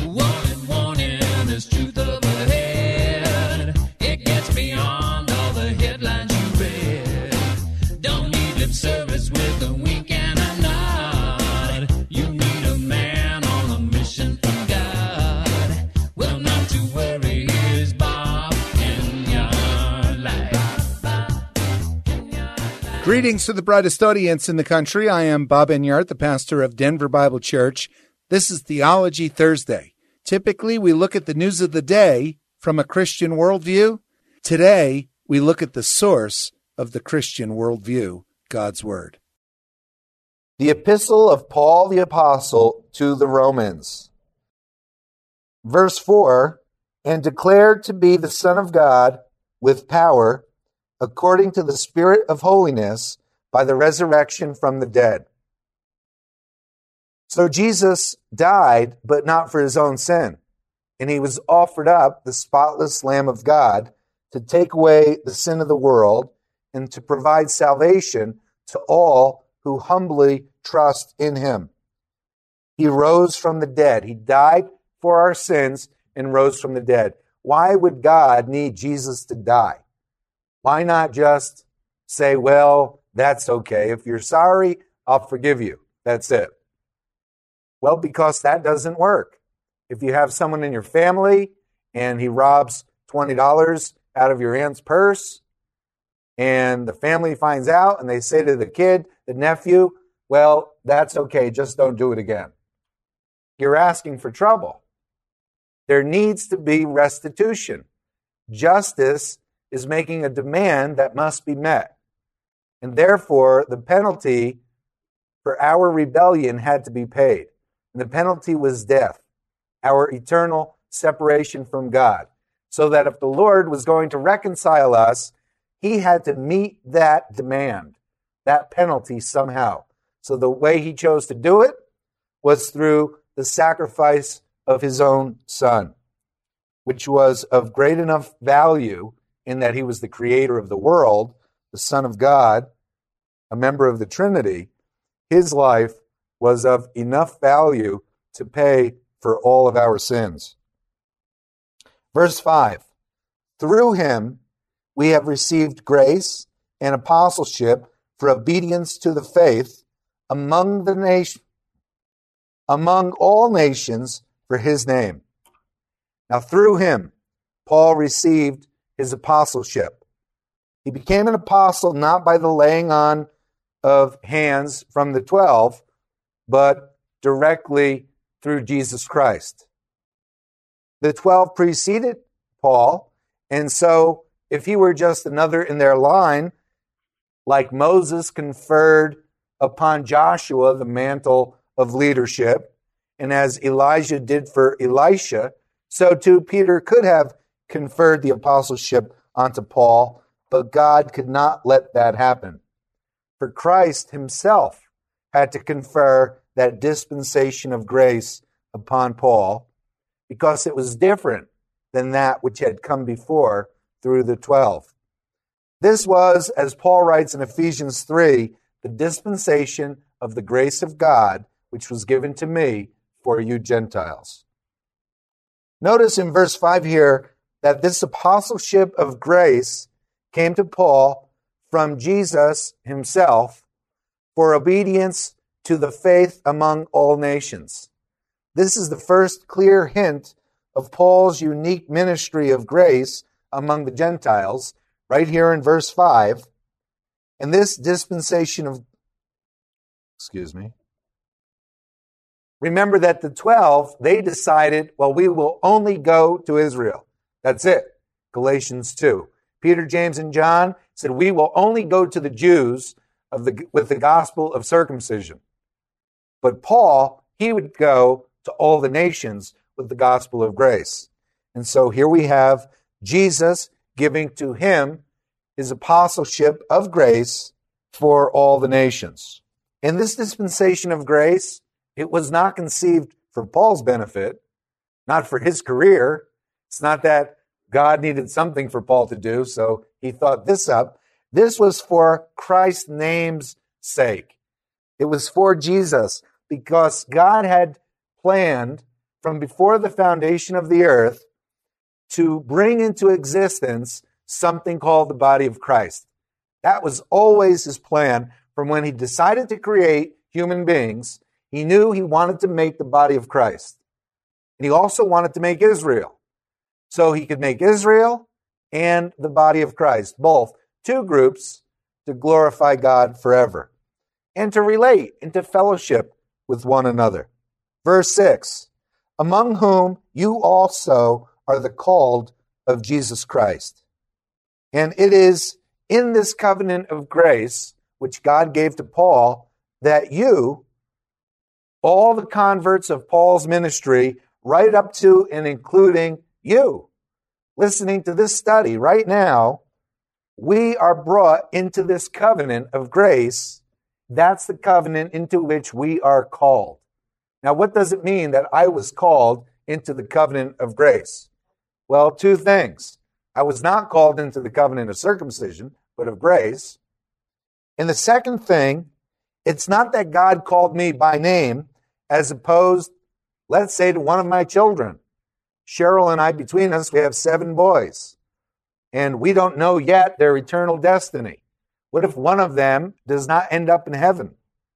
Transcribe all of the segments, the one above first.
Warning, warning, there's truth up ahead. It gets beyond all the headlines you read. Don't need lip service with a wink and a nod. You need a man on a mission from God. Well, not to worry, here's Bob in your life. Greetings to the brightest audience in the country. I am Bob Enyart, the pastor of Denver Bible Church. This is Theology Thursday. Typically, we look at the news of the day from a Christian worldview. Today, we look at the source of the Christian worldview, God's Word. The Epistle of Paul the Apostle to the Romans. Verse 4, and declared to be the Son of God with power, according to the Spirit of holiness, by the resurrection from the dead. So Jesus died, but not for his own sin. And he was offered up, the spotless Lamb of God, to take away the sin of the world and to provide salvation to all who humbly trust in him. He rose from the dead. He died for our sins and rose from the dead. Why would God need Jesus to die? Why not just say, well, that's okay. If you're sorry, I'll forgive you. That's it. Well, because that doesn't work. If you have someone in your family and he robs $20 out of your aunt's purse and the family finds out and they say to the kid, the nephew, well, that's okay, just don't do it again. You're asking for trouble. There needs to be restitution. Justice is making a demand that must be met. And therefore, the penalty for our rebellion had to be paid. And the penalty was death, our eternal separation from God. So that if the Lord was going to reconcile us, he had to meet that demand, that penalty somehow. So the way he chose to do it was through the sacrifice of his own Son, which was of great enough value in that he was the creator of the world, the Son of God, a member of the Trinity. His life was of enough value to pay for all of our sins. Verse 5, through him we have received grace and apostleship for obedience to the faith among all nations for his name. Now through him, Paul received his apostleship. He became an apostle not by the laying on of hands from the 12, but directly through Jesus Christ. The 12 preceded Paul, and so if he were just another in their line, like Moses conferred upon Joshua the mantle of leadership, and as Elijah did for Elisha, so too Peter could have conferred the apostleship onto Paul, but God could not let that happen. For Christ himself had to confer that dispensation of grace upon Paul because it was different than that which had come before through the 12. This was, as Paul writes in Ephesians 3, the dispensation of the grace of God, which was given to me for you Gentiles. Notice in verse 5 here that this apostleship of grace came to Paul from Jesus himself for obedience to the faith among all nations. This is the first clear hint of Paul's unique ministry of grace among the Gentiles, right here in verse 5. And this dispensation of, remember that the 12, they decided, well, we will only go to Israel. That's it. Galatians 2. Peter, James, and John said, we will only go to the Jews with the gospel of circumcision. But Paul, he would go to all the nations with the gospel of grace. And so here we have Jesus giving to him his apostleship of grace for all the nations. In this dispensation of grace, it was not conceived for Paul's benefit, not for his career. It's not that God needed something for Paul to do, so he thought this up. This was for Christ's name's sake. It was for Jesus, because God had planned from before the foundation of the earth to bring into existence something called the body of Christ. That was always his plan from when he decided to create human beings. He knew he wanted to make the body of Christ. And he also wanted to make Israel. So he could make Israel and the body of Christ, both two groups to glorify God forever and to relate into fellowship with one another. Verse 6, among whom you also are the called of Jesus Christ. And it is in this covenant of grace, which God gave to Paul, that you, all the converts of Paul's ministry, right up to and including you, listening to this study right now, we are brought into this covenant of grace. That's the covenant into which we are called. Now, what does it mean that I was called into the covenant of grace? Well, two things. I was not called into the covenant of circumcision, but of grace. And the second thing, it's not that God called me by name as opposed, let's say, to one of my children. Cheryl and I, between us, we have 7 boys. And we don't know yet their eternal destiny. What if one of them does not end up in heaven?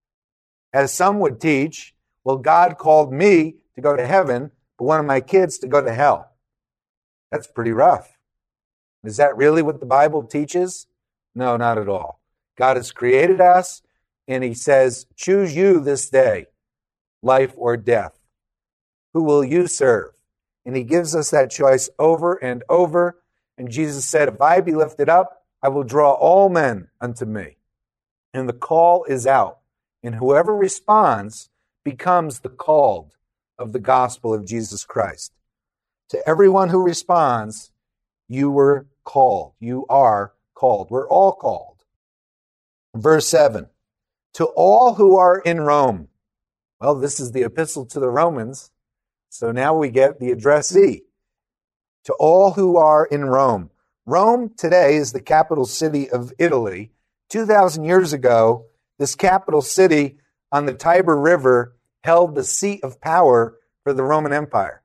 As some would teach, well, God called me to go to heaven, but one of my kids to go to hell. That's pretty rough. Is that really what the Bible teaches? No, not at all. God has created us, and he says, choose you this day, life or death. Who will you serve? And he gives us that choice over and over. And Jesus said, if I be lifted up, I will draw all men unto me. And the call is out. And whoever responds becomes the called of the gospel of Jesus Christ. To everyone who responds, you were called. You are called. We're all called. Verse 7, to all who are in Rome. Well, this is the epistle to the Romans. So now we get the addressee. To all who are in Rome. Rome today is the capital city of Italy. 2,000 years ago, this capital city on the Tiber River held the seat of power for the Roman Empire.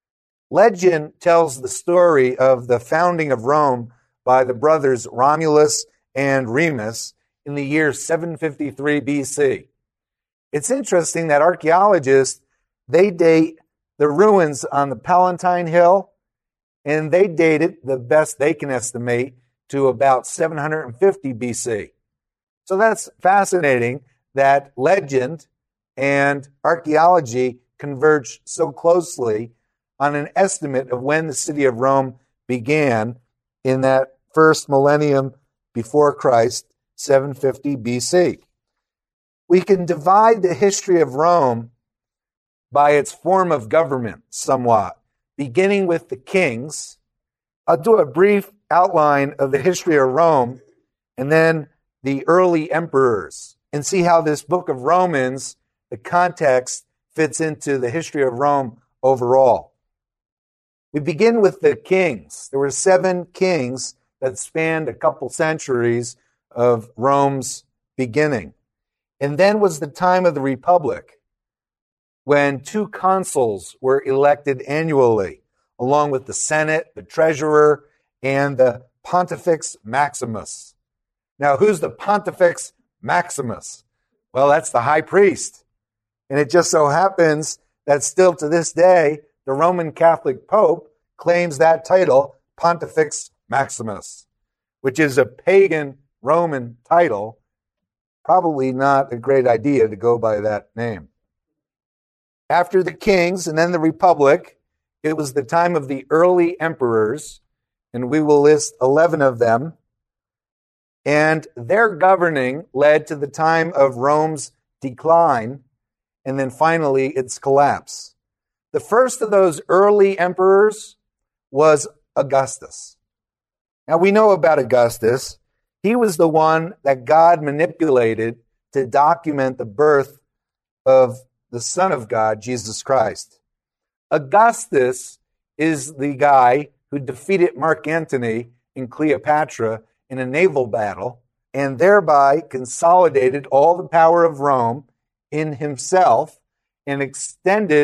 Legend tells the story of the founding of Rome by the brothers Romulus and Remus in the year 753 BC. It's interesting that archaeologists, they date the ruins on the Palatine Hill, and they date it, the best they can estimate, to about 750 BC. So that's fascinating that legend and archaeology converge so closely on an estimate of when the city of Rome began in that first millennium before Christ, 750 BC. We can divide the history of Rome by its form of government somewhat, beginning with the kings. I'll do a brief outline of the history of Rome and then the early emperors and see how this book of Romans, the context, fits into the history of Rome overall. We begin with the kings. There were 7 kings that spanned a couple centuries of Rome's beginning. And then was the time of the Republic, when 2 consuls were elected annually, along with the Senate, the treasurer, and the Pontifex Maximus. Now, who's the Pontifex Maximus? Well, that's the high priest. And it just so happens that still to this day, the Roman Catholic Pope claims that title, Pontifex Maximus, which is a pagan Roman title. Probably not a great idea to go by that name. After the kings and then the Republic, it was the time of the early emperors, and we will list 11 of them. And their governing led to the time of Rome's decline, and then finally its collapse. The first of those early emperors was Augustus. Now we know about Augustus. He was the one that God manipulated to document the birth of the Son of God, Jesus Christ. Augustus is the guy who defeated Mark Antony and Cleopatra in a naval battle and thereby consolidated all the power of Rome in himself and extended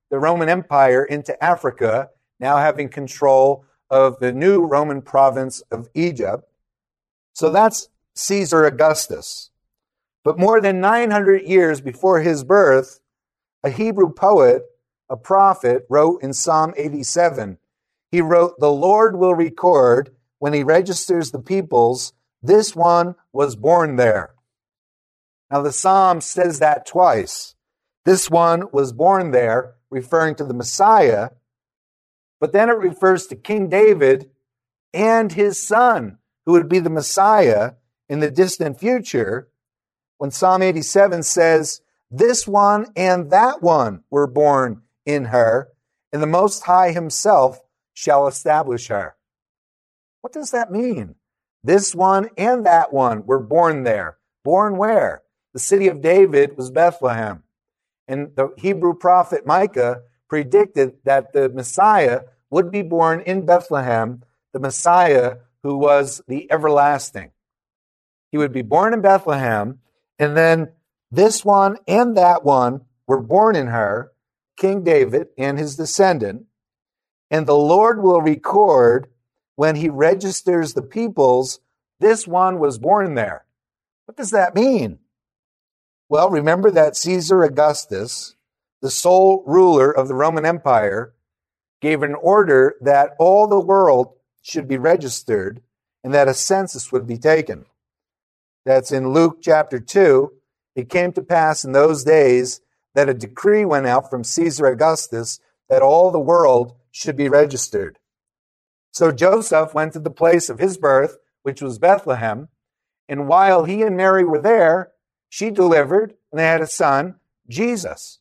the Roman Empire into Africa, now having control of the new Roman province of Egypt. So that's Caesar Augustus. But more than 900 years before his birth, a Hebrew poet, a prophet, wrote in Psalm 87, he wrote, "The Lord will record when he registers the peoples, this one was born there." Now the Psalm says that twice. This one was born there, referring to the Messiah, but then it refers to King David and his son, who would be the Messiah in the distant future, when Psalm 87 says, "This one and that one were born in her, and the Most High himself shall establish her." What does that mean? This one and that one were born there. Born where? The city of David was Bethlehem. And the Hebrew prophet Micah predicted that the Messiah would be born in Bethlehem, the Messiah who was the everlasting. He would be born in Bethlehem, and then this one and that one were born in her, King David and his descendant. And the Lord will record when he registers the peoples, this one was born there. What does that mean? Well, remember that Caesar Augustus, the sole ruler of the Roman Empire, gave an order that all the world should be registered and that a census would be taken. That's in Luke chapter 2. It came to pass in those days that a decree went out from Caesar Augustus that all the world should be registered. So Joseph went to the place of his birth, which was Bethlehem, and while he and Mary were there, she delivered, and they had a son, Jesus.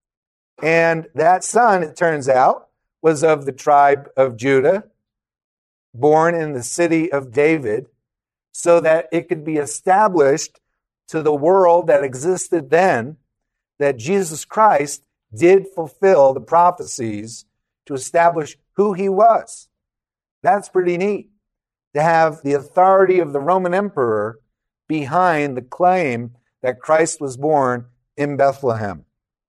And that son, it turns out, was of the tribe of Judah, born in the city of David, so that it could be established to the world that existed then that Jesus Christ did fulfill the prophecies to establish who he was. That's pretty neat, to have the authority of the Roman emperor behind the claim that Christ was born in Bethlehem.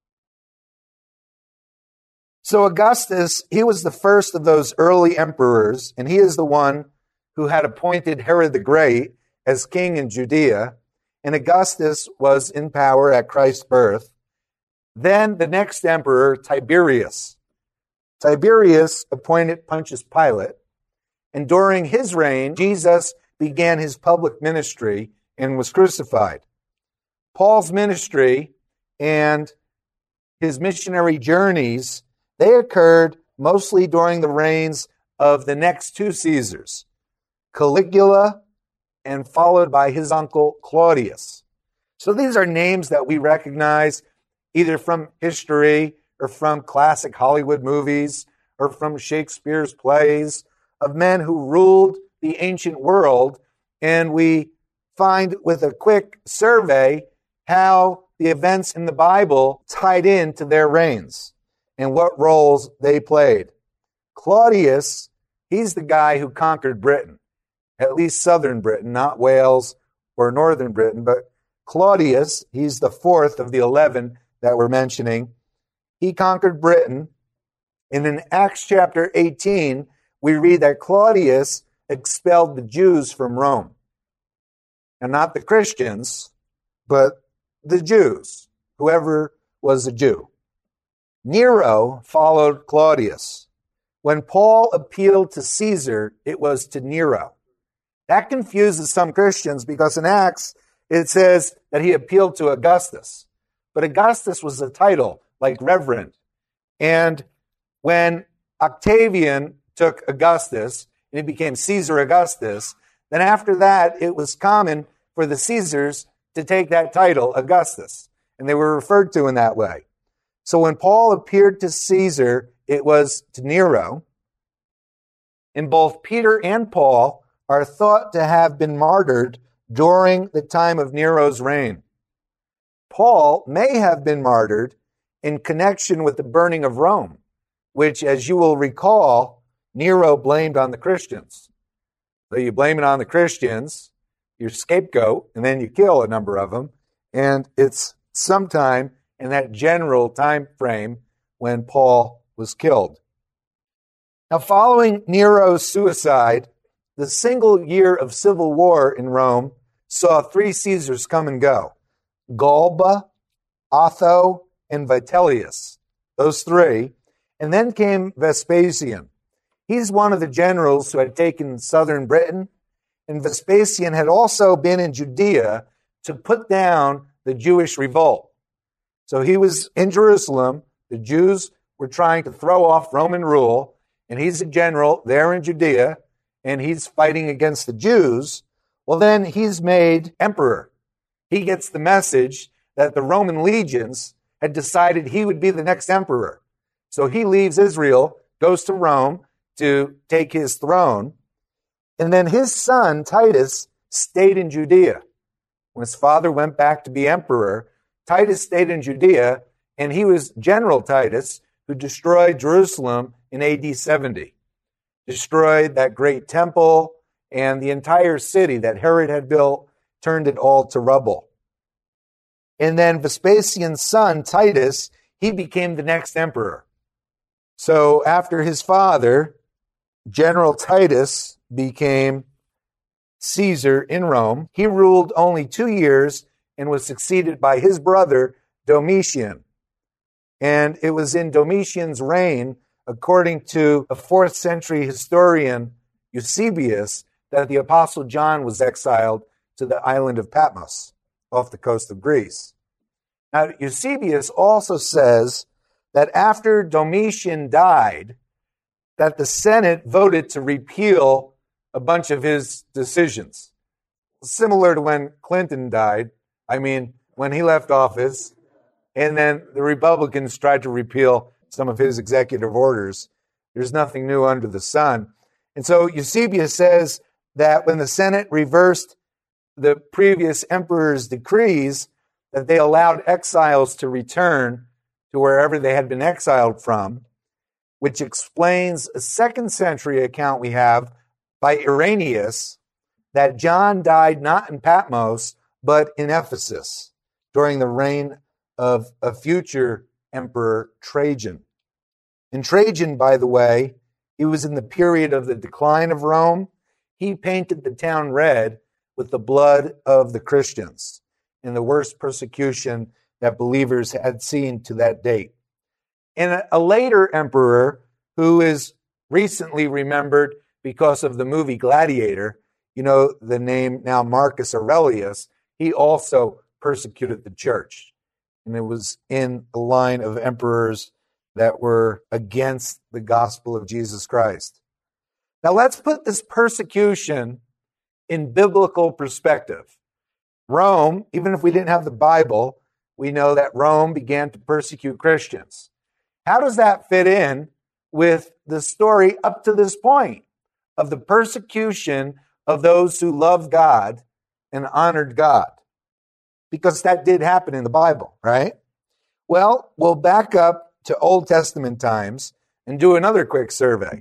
So Augustus, he was the first of those early emperors, and he is the one who had appointed Herod the Great as king in Judea, and Augustus was in power at Christ's birth. Then the next emperor, Tiberius. Tiberius appointed Pontius Pilate, and during his reign, Jesus began his public ministry and was crucified. Paul's ministry and his missionary journeys, they occurred mostly during the reigns of the next two Caesars, Caligula and followed by his uncle Claudius. So these are names that we recognize either from history or from classic Hollywood movies or from Shakespeare's plays of men who ruled the ancient world. And we find with a quick survey how the events in the Bible tied into their reigns and what roles they played. Claudius, he's the guy who conquered Britain, at least southern Britain, not Wales or northern Britain, but Claudius, he's the fourth of the 11 that we're mentioning. He conquered Britain. And in Acts chapter 18, we read that Claudius expelled the Jews from Rome. And not the Christians, but the Jews, whoever was a Jew. Nero followed Claudius. When Paul appealed to Caesar, it was to Nero. That confuses some Christians because in Acts, it says that he appealed to Augustus. But Augustus was a title, like reverend. And when Octavian took Augustus, and he became Caesar Augustus, then after that, it was common for the Caesars to take that title, Augustus. And they were referred to in that way. So when Paul appeared to Caesar, it was to Nero. And both Peter and Paul are thought to have been martyred during the time of Nero's reign. Paul may have been martyred in connection with the burning of Rome, which, as you will recall, Nero blamed on the Christians. So you blame it on the Christians, your scapegoat, and then you kill a number of them. And it's sometime in that general time frame when Paul was killed. Now, following Nero's suicide, the single year of civil war in Rome saw three Caesars come and go: Galba, Otho, and Vitellius. Those three. And then came Vespasian. He's one of the generals who had taken southern Britain, and Vespasian had also been in Judea to put down the Jewish revolt. So he was in Jerusalem. The Jews were trying to throw off Roman rule, and he's a general there in Judea, and he's fighting against the Jews. Well, then he's made emperor. He gets the message that the Roman legions had decided he would be the next emperor. So he leaves Israel, goes to Rome to take his throne. And then his son, Titus, stayed in Judea. When his father went back to be emperor, Titus stayed in Judea, and he was General Titus, who destroyed Jerusalem in AD 70. Destroyed that great temple and the entire city that Herod had built, turned it all to rubble. And then Vespasian's son, Titus, he became the next emperor. So after his father, General Titus became Caesar in Rome. He ruled only 2 years and was succeeded by his brother, Domitian. And it was in Domitian's reign, according to a 4th century historian, Eusebius, that the Apostle John was exiled to the island of Patmos off the coast of Greece. Now, Eusebius also says that after Domitian died, that the Senate voted to repeal a bunch of his decisions. Similar to when Clinton died. I mean, when he left office, and then the Republicans tried to repeal some of his executive orders. There's nothing new under the sun. And so Eusebius says that when the Senate reversed the previous emperor's decrees, that they allowed exiles to return to wherever they had been exiled from, which explains a 2nd century account we have by Irenaeus that John died not in Patmos, but in Ephesus during the reign of a future emperor, Trajan. And Trajan, by the way, he was in the period of the decline of Rome. He painted the town red with the blood of the Christians in the worst persecution that believers had seen to that date. And a later emperor who is recently remembered because of the movie Gladiator, you know the name now Marcus Aurelius, he also persecuted the church. And it was in the line of emperors that were against the gospel of Jesus Christ. Now let's put this persecution in biblical perspective. Rome, even if we didn't have the Bible, we know that Rome began to persecute Christians. How does that fit in with the story up to this point of the persecution of those who loved God and honored God? Because that did happen in the Bible, right? Well, we'll back up to Old Testament times and do another quick survey.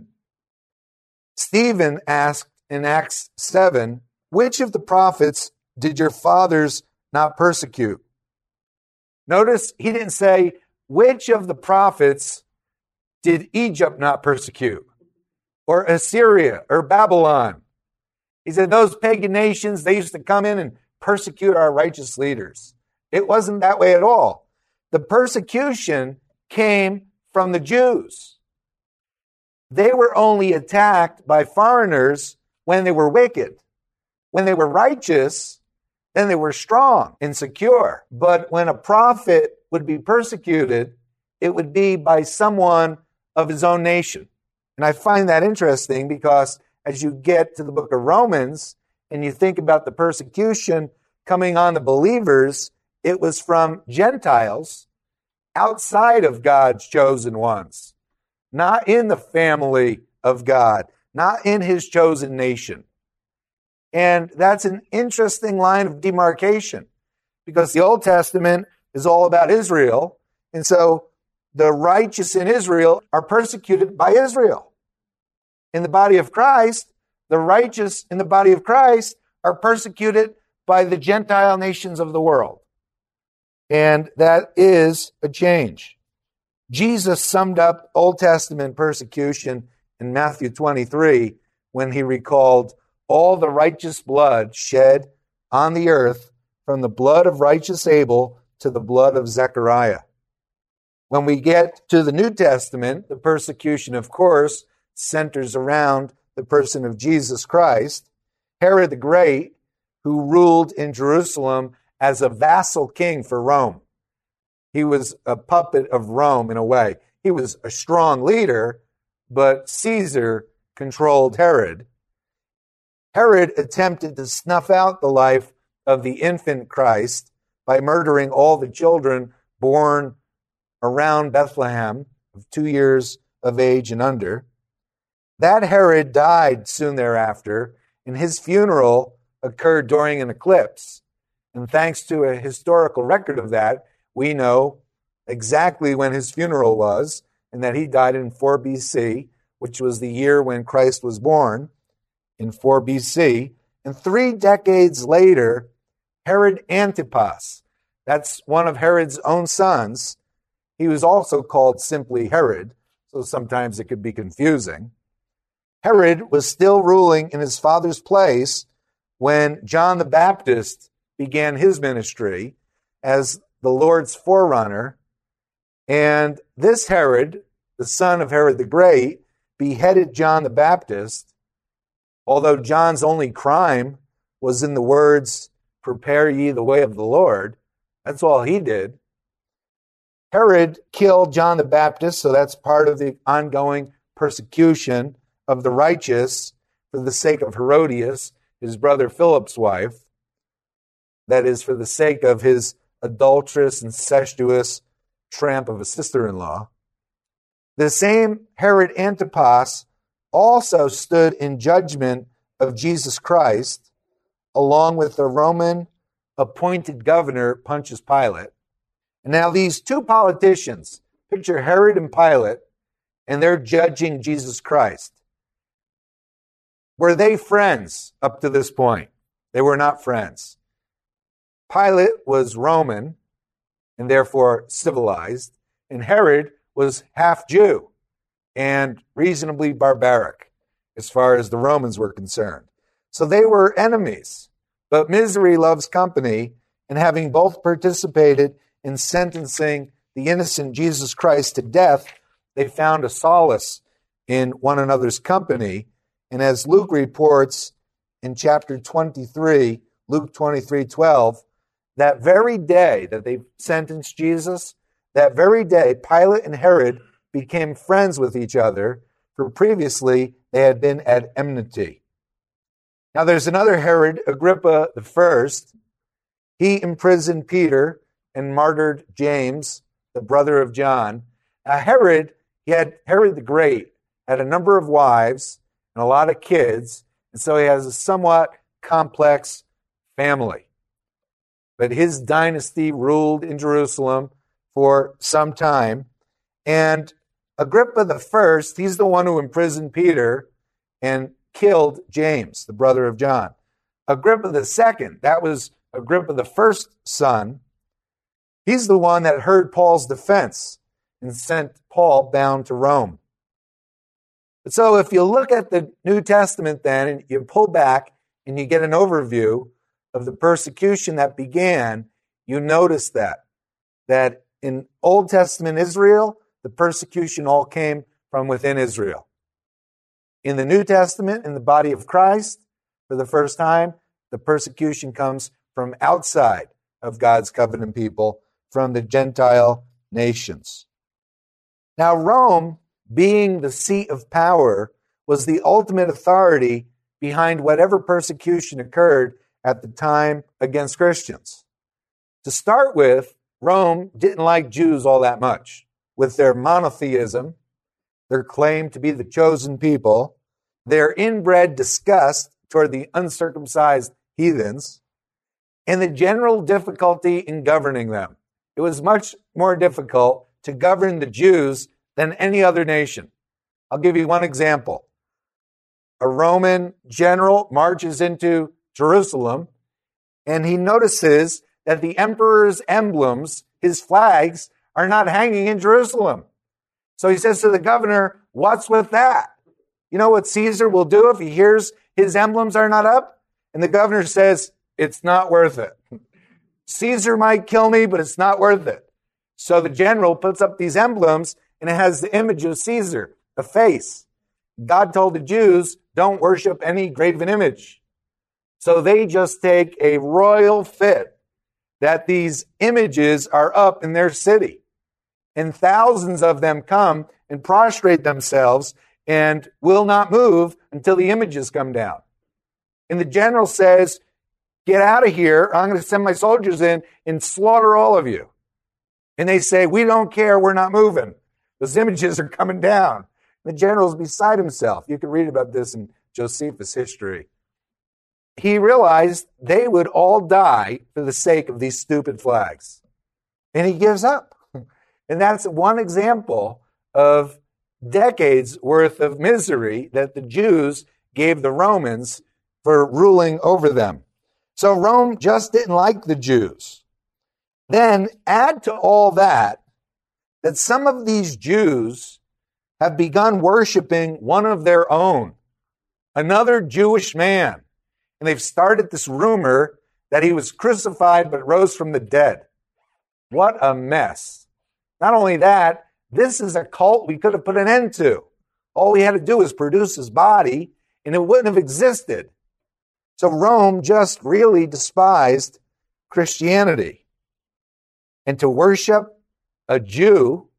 Stephen asked in Acts 7, which of the prophets did your fathers not persecute? Notice he didn't say, which of the prophets did Egypt not persecute? Or Assyria or Babylon? He said, those pagan nations, they used to come in and persecute our righteous leaders. It wasn't that way at all. The persecution came from the Jews. They were only attacked by foreigners when they were wicked. When they were righteous, then they were strong and secure. But when a prophet would be persecuted, it would be by someone of his own nation. And I find that interesting because as you get to the book of Romans and you think about the persecution coming on the believers, it was from Gentiles outside of God's chosen ones, not in the family of God, not in his chosen nation. And that's an interesting line of demarcation because the Old Testament is all about Israel. And so the righteous in Israel are persecuted by Israel. In the body of Christ, the righteous in the body of Christ are persecuted by the Gentile nations of the world. And that is a change. Jesus summed up Old Testament persecution in Matthew 23 when he recalled all the righteous blood shed on the earth, from the blood of righteous Abel to the blood of Zechariah. When we get to the New Testament, the persecution, of course, centers around the person of Jesus Christ. Herod the Great, who ruled in Jerusalem as a vassal king for Rome. He was a puppet of Rome in a way. He was a strong leader, but Caesar controlled Herod. Herod attempted to snuff out the life of the infant Christ by murdering all the children born around Bethlehem of 2 years of age and under. That Herod died soon thereafter, and his funeral occurred during an eclipse. And thanks to a historical record of that, we know exactly when his funeral was, and that he died in 4 BC, which was the year when Christ was born, in 4 BC. And 3 decades later, Herod Antipas, that's one of Herod's own sons. He was also called simply Herod, so sometimes it could be confusing. Herod was still ruling in his father's place when John the Baptist began his ministry as the Lord's forerunner. And this Herod, the son of Herod the Great, beheaded John the Baptist, although John's only crime was in the words, "Prepare ye the way of the Lord." That's all he did. Herod killed John the Baptist, so that's part of the ongoing persecution of the righteous for the sake of Herodias, his brother Philip's wife. That is, for the sake of his adulterous, incestuous tramp of a sister-in-law. The same Herod Antipas also stood in judgment of Jesus Christ, along with the Roman appointed governor Pontius Pilate. And now these two politicians, picture Herod and Pilate, and they're judging Jesus Christ. Were they friends up to this point? They were not friends. Pilate was Roman and therefore civilized, and Herod was half Jew and reasonably barbaric as far as the Romans were concerned. So they were enemies. But misery loves company, and having both participated in sentencing the innocent Jesus Christ to death, they found a solace in one another's company. And as Luke reports in chapter 23, Luke 23:12, that very day that they sentenced Jesus, that very day Pilate and Herod became friends with each other, for previously they had been at enmity. Now there's another Herod, Agrippa I. He imprisoned Peter and martyred James, the brother of John. Now Herod the Great had a number of wives and a lot of kids, and so he has a somewhat complex family. But his dynasty ruled in Jerusalem for some time, and Agrippa I, he's the one who imprisoned Peter and killed James, the brother of John. Agrippa II, that was Agrippa I's son. He's the one that heard Paul's defense and sent Paul bound to Rome. So if you look at the New Testament then, and you pull back and you get an overview of the persecution that began, you notice that in Old Testament Israel, the persecution all came from within Israel. In the New Testament, in the body of Christ, for the first time, the persecution comes from outside of God's covenant people, from the Gentile nations. Now, Rome, being the seat of power, was the ultimate authority behind whatever persecution occurred at the time against Christians. To start with, Rome didn't like Jews all that much. With their monotheism, their claim to be the chosen people, their inbred disgust toward the uncircumcised heathens, and the general difficulty in governing them. It was much more difficult to govern the Jews than any other nation. I'll give you one example. A Roman general marches into Jerusalem, and he notices that the emperor's emblems, his flags, are not hanging in Jerusalem. So he says to the governor, what's with that? You know what Caesar will do if he hears his emblems are not up? And the governor says, it's not worth it. Caesar might kill me, but it's not worth it. So the general puts up these emblems, and it has the image of Caesar, a face. God told the Jews, don't worship any graven image. So they just take a royal fit that these images are up in their city. And thousands of them come and prostrate themselves and will not move until the images come down. And the general says, get out of here. I'm going to send my soldiers in and slaughter all of you. And they say, we don't care. We're not moving. Those images are coming down. The general's beside himself. You can read about this in Josephus' history. He realized they would all die for the sake of these stupid flags. And he gives up. And that's one example of decades worth of misery that the Jews gave the Romans for ruling over them. So Rome just didn't like the Jews. Then add to all that some of these Jews have begun worshiping one of their own, another Jewish man. And they've started this rumor that he was crucified but rose from the dead. What a mess. Not only that, this is a cult we could have put an end to. All we had to do was produce his body, and it wouldn't have existed. So Rome just really despised Christianity. And to worship a Jew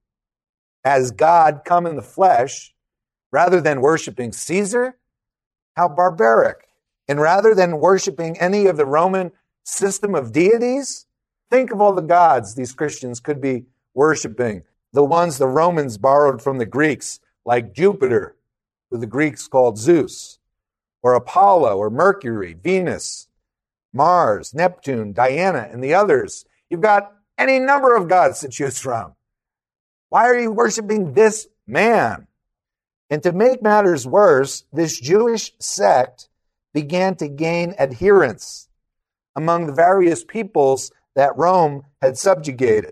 as God come in the flesh, rather than worshiping Caesar, how barbaric. And rather than worshiping any of the Roman system of deities, think of all the gods these Christians could be worshiping. The ones the Romans borrowed from the Greeks, like Jupiter, who the Greeks called Zeus, or Apollo, or Mercury, Venus, Mars, Neptune, Diana, and the others. You've got any number of gods to choose from. Why are you worshiping this man? And to make matters worse, this Jewish sect began to gain adherents among the various peoples that Rome had subjugated.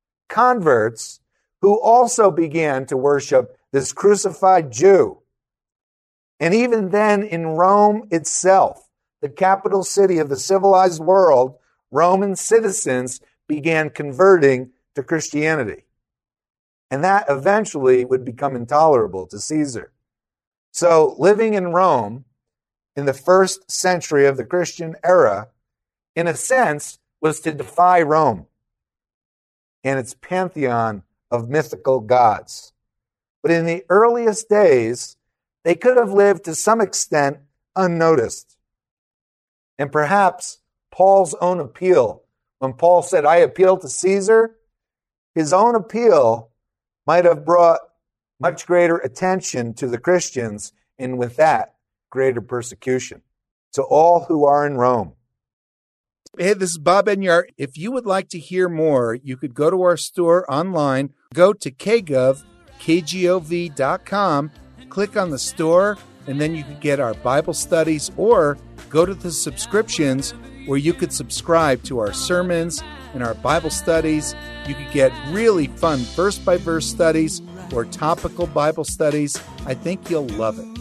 Converts who also began to worship this crucified Jew. And even then in Rome itself, the capital city of the civilized world, Roman citizens began converting to Christianity. And that eventually would become intolerable to Caesar. So living in Rome in the first century of the Christian era, in a sense, was to defy Rome and its pantheon of mythical gods. But in the earliest days, they could have lived to some extent unnoticed. And perhaps Paul's own appeal, when Paul said, I appeal to Caesar, his own appeal might have brought much greater attention to the Christians, and with that, greater persecution. To all who are in Rome. Hey, this is Bob Enyart. If you would like to hear more, you could go to our store online, go to KGov, KGOV.com, click on the store, and then you could get our Bible studies, or go to the subscriptions where you could subscribe to our sermons and our Bible studies. You could get really fun verse-by-verse studies or topical Bible studies. I think you'll love it.